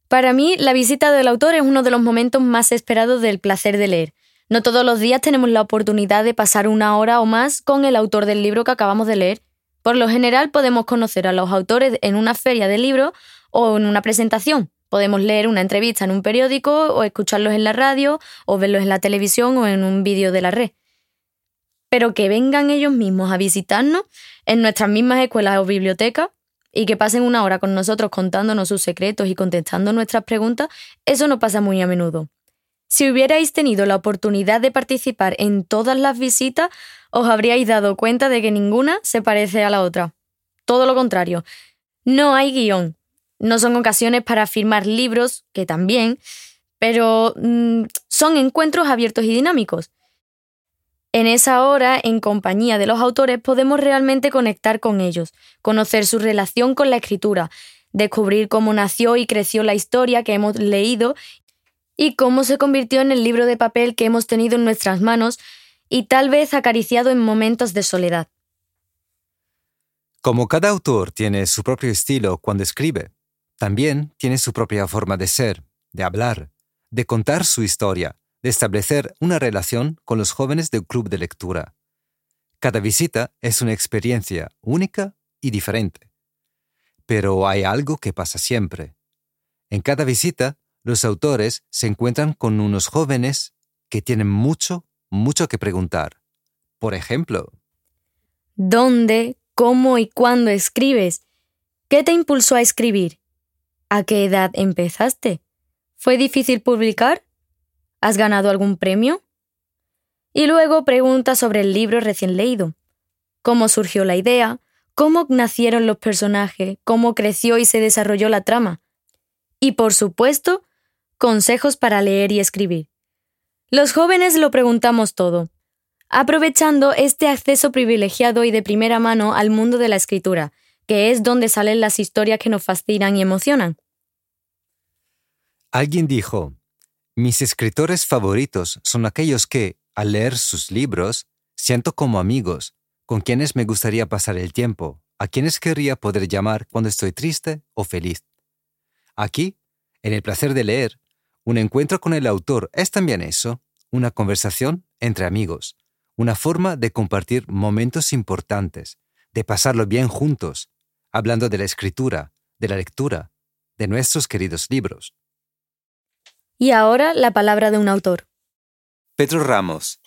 Para mí, la visita del autor es uno de los momentos más esperados del placer de leer. No todos los días tenemos la oportunidad de pasar una hora o más con el autor del libro que acabamos de leer. Por lo general, podemos conocer a los autores en una feria de libros o en una presentación. Podemos leer una entrevista en un periódico o escucharlos en la radio o verlos en la televisión o en un vídeo de la red. Pero que vengan ellos mismos a visitarnos en nuestras mismas escuelas o bibliotecas y que pasen una hora con nosotros contándonos sus secretos y contestando nuestras preguntas, eso no pasa muy a menudo. Si hubierais tenido la oportunidad de participar en todas las visitas, os habríais dado cuenta de que ninguna se parece a la otra. Todo lo contrario. No hay guión. No son ocasiones para firmar libros, que también, pero son encuentros abiertos y dinámicos. En esa hora, en compañía de los autores, podemos realmente conectar con ellos, conocer su relación con la escritura, descubrir cómo nació y creció la historia que hemos leído y cómo se convirtió en el libro de papel que hemos tenido en nuestras manos y tal vez acariciado en momentos de soledad. Como cada autor tiene su propio estilo cuando escribe, también tiene su propia forma de ser, de hablar, de contar su historia, de establecer una relación con los jóvenes del club de lectura. Cada visita es una experiencia única y diferente. Pero hay algo que pasa siempre. En cada visita, los autores se encuentran con unos jóvenes que tienen mucho que preguntar. Por ejemplo, ¿dónde, cómo y cuándo escribes? ¿Qué te impulsó a escribir? ¿A qué edad empezaste? ¿Fue difícil publicar? ¿Has ganado algún premio? Y luego pregunta sobre el libro recién leído. ¿Cómo surgió la idea? ¿Cómo nacieron los personajes? ¿Cómo creció y se desarrolló la trama? Y, por supuesto, consejos para leer y escribir. Los jóvenes lo preguntamos todo, aprovechando este acceso privilegiado y de primera mano al mundo de la escritura, que es donde salen las historias que nos fascinan y emocionan. Alguien dijo: mis escritores favoritos son aquellos que, al leer sus libros, siento como amigos, con quienes me gustaría pasar el tiempo, a quienes querría poder llamar cuando estoy triste o feliz. Aquí, en el placer de leer, un encuentro con el autor es también eso, una conversación entre amigos, una forma de compartir momentos importantes, de pasarlo bien juntos, hablando de la escritura, de la lectura, de nuestros queridos libros. Y ahora la palabra de un autor. Pedro Ramos.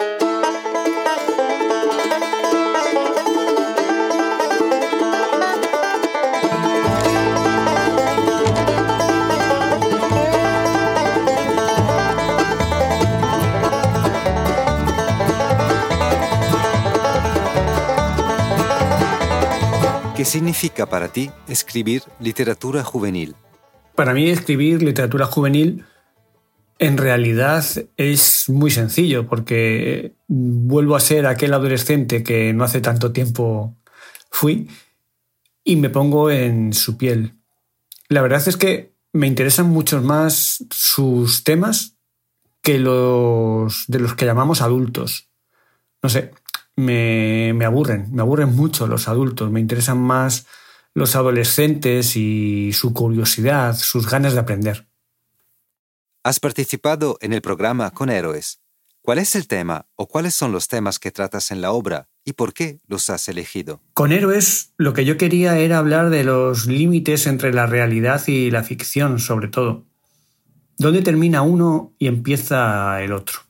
¿Qué significa para ti escribir literatura juvenil? Para mí escribir literatura juvenil en realidad es muy sencillo, porque vuelvo a ser aquel adolescente que no hace tanto tiempo fui y me pongo en su piel. La verdad es que me interesan mucho más sus temas que los de los que llamamos adultos. No sé, me aburren mucho los adultos, me interesan más los adolescentes y su curiosidad, sus ganas de aprender. Has participado en el programa Con Héroes. ¿Cuál es el tema o cuáles son los temas que tratas en la obra y por qué los has elegido? Con Héroes lo que yo quería era hablar de los límites entre la realidad y la ficción, sobre todo. ¿Dónde termina uno y empieza el otro?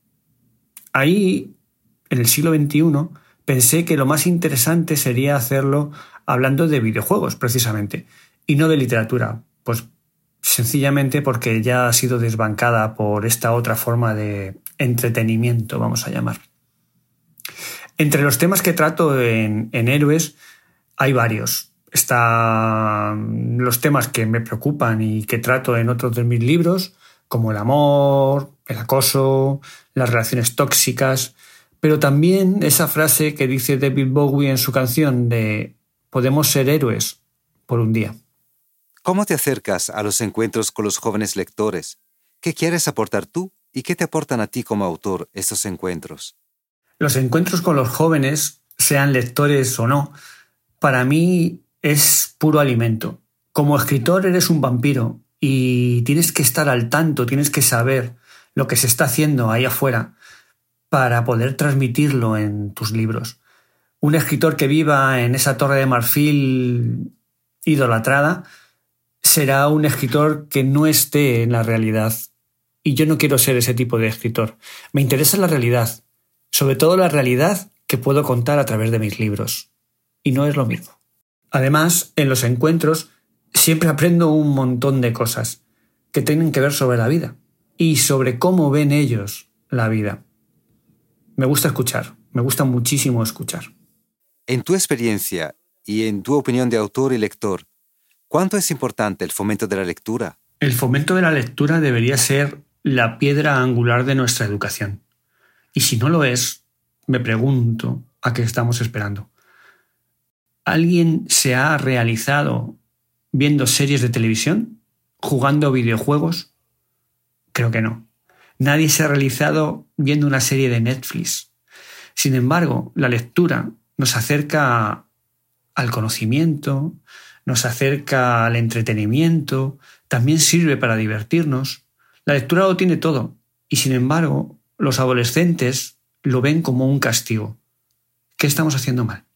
Ahí, en el siglo XXI, pensé que lo más interesante sería hacerlo hablando de videojuegos, precisamente, y no de literatura, pues sencillamente porque ya ha sido desbancada por esta otra forma de entretenimiento, vamos a llamar. Entre los temas que trato en Héroes hay varios. Están los temas que me preocupan y que trato en otros de mis libros, como el amor, el acoso, las relaciones tóxicas, pero también esa frase que dice David Bowie en su canción de «podemos ser héroes por un día». ¿Cómo te acercas a los encuentros con los jóvenes lectores? ¿Qué quieres aportar tú y qué te aportan a ti como autor estos encuentros? Los encuentros con los jóvenes, sean lectores o no, para mí es puro alimento. Como escritor eres un vampiro y tienes que estar al tanto, tienes que saber lo que se está haciendo ahí afuera para poder transmitirlo en tus libros. Un escritor que viva en esa torre de marfil idolatrada será un escritor que no esté en la realidad. Y yo no quiero ser ese tipo de escritor. Me interesa la realidad, sobre todo la realidad que puedo contar a través de mis libros. Y no es lo mismo. Además, en los encuentros siempre aprendo un montón de cosas que tienen que ver sobre la vida y sobre cómo ven ellos la vida. Me gusta escuchar, me gusta muchísimo escuchar. En tu experiencia y en tu opinión de autor y lector, ¿cuánto es importante el fomento de la lectura? El fomento de la lectura debería ser la piedra angular de nuestra educación. Y si no lo es, me pregunto a qué estamos esperando. ¿Alguien se ha realizado viendo series de televisión? ¿Jugando videojuegos? Creo que no. Nadie se ha realizado viendo una serie de Netflix. Sin embargo, la lectura nos acerca al conocimiento, nos acerca al entretenimiento, también sirve para divertirnos. La lectura lo tiene todo y, sin embargo, los adolescentes lo ven como un castigo. ¿Qué estamos haciendo mal?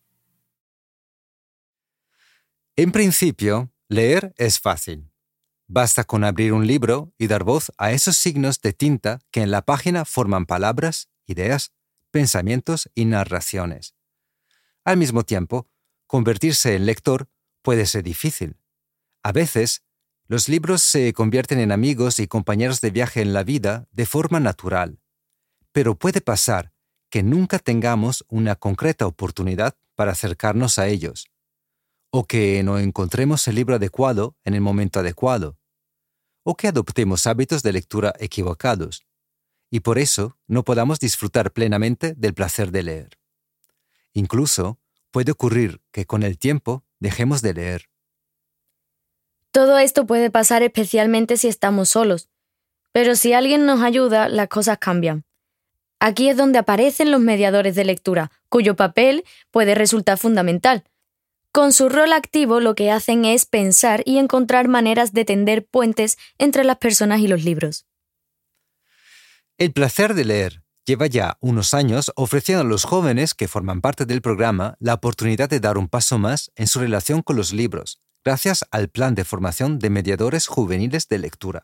En principio, leer es fácil. Basta con abrir un libro y dar voz a esos signos de tinta que en la página forman palabras, ideas, pensamientos y narraciones. Al mismo tiempo, convertirse en lector puede ser difícil. A veces, los libros se convierten en amigos y compañeros de viaje en la vida de forma natural. Pero puede pasar que nunca tengamos una concreta oportunidad para acercarnos a ellos, o que no encontremos el libro adecuado en el momento adecuado, o que adoptemos hábitos de lectura equivocados, y por eso no podamos disfrutar plenamente del placer de leer. Incluso puede ocurrir que con el tiempo dejemos de leer. Todo esto puede pasar especialmente si estamos solos, pero si alguien nos ayuda, las cosas cambian. Aquí es donde aparecen los mediadores de lectura, cuyo papel puede resultar fundamental. Con su rol activo lo que hacen es pensar y encontrar maneras de tender puentes entre las personas y los libros. El placer de leer lleva ya unos años ofreciendo a los jóvenes que forman parte del programa la oportunidad de dar un paso más en su relación con los libros, gracias al Plan de Formación de Mediadores Juveniles de Lectura.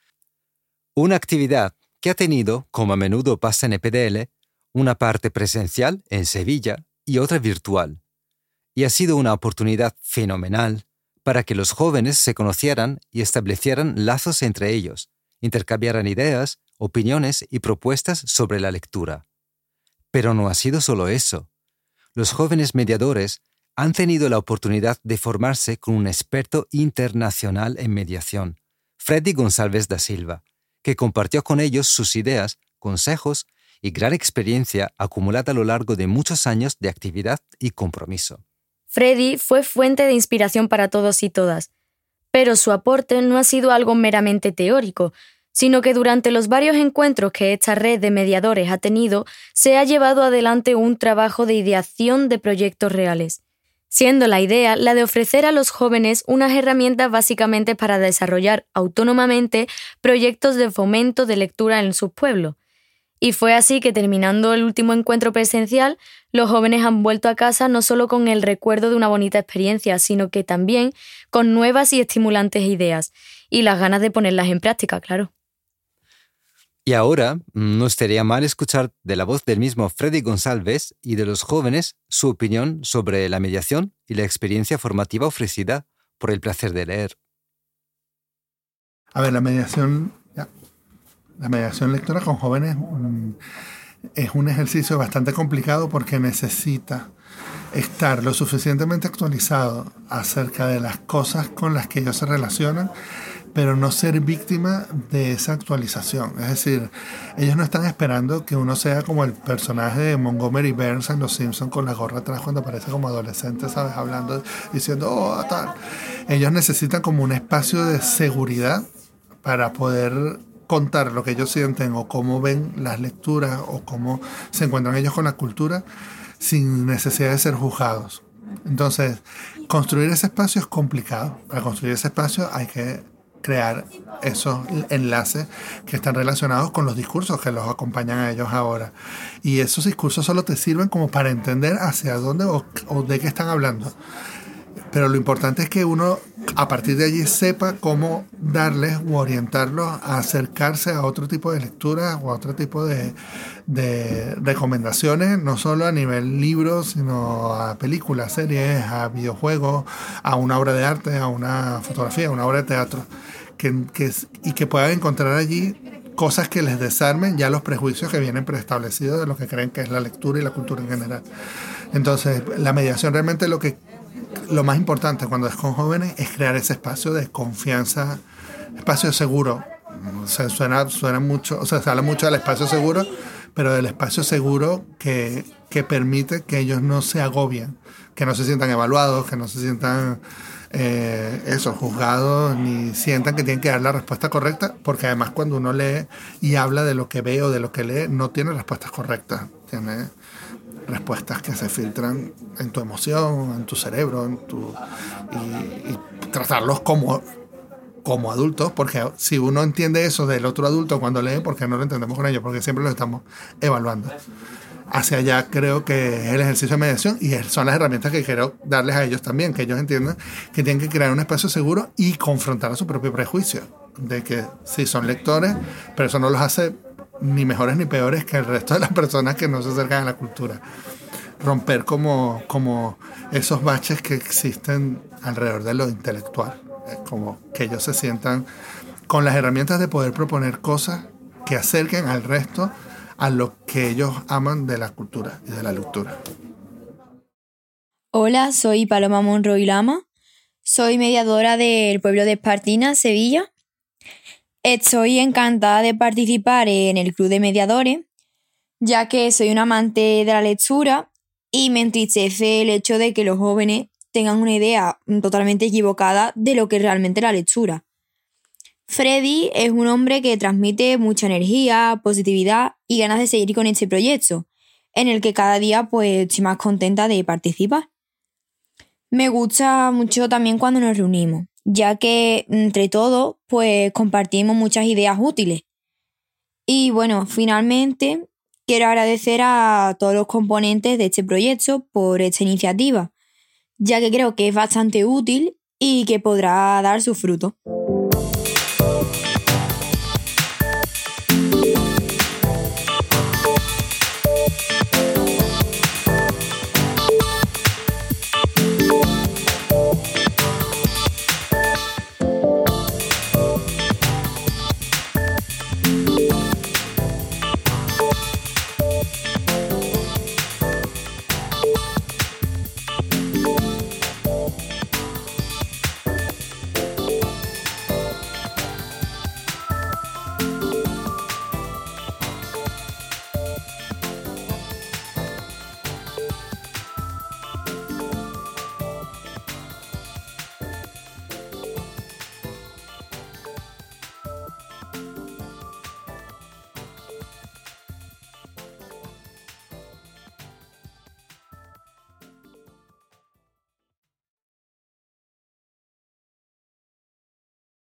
Una actividad que ha tenido, como a menudo pasa en EPDL, una parte presencial en Sevilla y otra virtual. Y ha sido una oportunidad fenomenal para que los jóvenes se conocieran y establecieran lazos entre ellos, intercambiaran ideas, opiniones y propuestas sobre la lectura. Pero no ha sido solo eso. Los jóvenes mediadores han tenido la oportunidad de formarse con un experto internacional en mediación, Freddy González da Silva, que compartió con ellos sus ideas, consejos y gran experiencia acumulada a lo largo de muchos años de actividad y compromiso. Freddy fue fuente de inspiración para todos y todas, pero su aporte no ha sido algo meramente teórico, sino que durante los varios encuentros que esta red de mediadores ha tenido, se ha llevado adelante un trabajo de ideación de proyectos reales, siendo la idea la de ofrecer a los jóvenes unas herramientas básicamente para desarrollar autónomamente proyectos de fomento de lectura en sus pueblos. Y fue así que, terminando el último encuentro presencial, los jóvenes han vuelto a casa no solo con el recuerdo de una bonita experiencia, sino que también con nuevas y estimulantes ideas, y las ganas de ponerlas en práctica, claro. Y ahora, no estaría mal escuchar de la voz del mismo Freddy González y de los jóvenes su opinión sobre la mediación y la experiencia formativa ofrecida por el placer de leer. A ver, la mediación lectora con jóvenes es un ejercicio bastante complicado porque necesita estar lo suficientemente actualizado acerca de las cosas con las que ellos se relacionan, pero no ser víctima de esa actualización. Es decir, ellos no están esperando que uno sea como el personaje de Montgomery Burns en Los Simpsons con la gorra atrás cuando aparece como adolescente, ¿sabes? Hablando, diciendo, oh, tal. Ellos necesitan como un espacio de seguridad para poder contar lo que ellos sienten o cómo ven las lecturas o cómo se encuentran ellos con la cultura sin necesidad de ser juzgados. Entonces, construir ese espacio es complicado. Para construir ese espacio hay que crear esos enlaces que están relacionados con los discursos que los acompañan a ellos ahora. Y esos discursos solo te sirven como para entender hacia dónde o de qué están hablando. Pero lo importante es que uno a partir de allí sepa cómo darles u orientarlos a acercarse a otro tipo de lectura o a otro tipo de recomendaciones, no solo a nivel libros, sino a películas, series, a videojuegos, a una obra de arte, a una fotografía, a una obra de teatro, y que puedan encontrar allí cosas que les desarmen ya los prejuicios que vienen preestablecidos de lo que creen que es la lectura y la cultura en general. Entonces, la mediación realmente lo más importante cuando es con jóvenes es crear ese espacio de confianza, espacio seguro. Suena mucho, se habla mucho del espacio seguro, pero del espacio seguro que permite que ellos no se agobien, que no se sientan evaluados, que no se sientan juzgados, ni sientan que tienen que dar la respuesta correcta, porque además cuando uno lee y habla de lo que ve o de lo que lee, no tiene respuestas correctas, tiene respuestas que se filtran en tu emoción, en tu cerebro, y tratarlos como adultos, porque si uno entiende eso del otro adulto cuando lee, ¿por qué no lo entendemos con ellos? Porque siempre lo estamos evaluando. Hacia allá creo que es el ejercicio de mediación y son las herramientas que quiero darles a ellos también, que ellos entiendan que tienen que crear un espacio seguro y confrontar a su propio prejuicio, de que sí son lectores, pero eso no los hace ni mejores ni peores que el resto de las personas que no se acercan a la cultura. Romper como esos baches que existen alrededor de lo intelectual, como que ellos se sientan con las herramientas de poder proponer cosas que acerquen al resto a lo que ellos aman de la cultura y de la lectura. Hola, soy Paloma Monroy Lama, soy mediadora del pueblo de Espartina, Sevilla. Estoy encantada de participar en el Club de Mediadores, ya que soy un amante de la lectura y me entristece el hecho de que los jóvenes tengan una idea totalmente equivocada de lo que es realmente la lectura. Freddy es un hombre que transmite mucha energía, positividad y ganas de seguir con este proyecto, en el que cada día pues estoy más contenta de participar. Me gusta mucho también cuando nos reunimos, ya que entre todos pues compartimos muchas ideas útiles. Y bueno, finalmente quiero agradecer a todos los componentes de este proyecto por esta iniciativa, ya que creo que es bastante útil y que podrá dar su fruto.